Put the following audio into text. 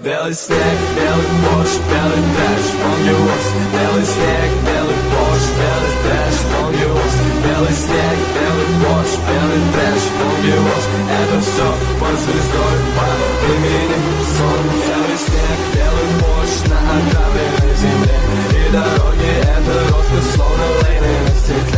Белый снег, белый Порш, белый трэш, помню вас. Белый снег, белый Порш, белый трэш, помню вас. Белый снег, белый Порш, белый трэш, помню вас. Это все под звездой, по имени Солнце. Белый снег, белый Порш на отравленной земле. И дороги это роскошь, словно лейны на стекле.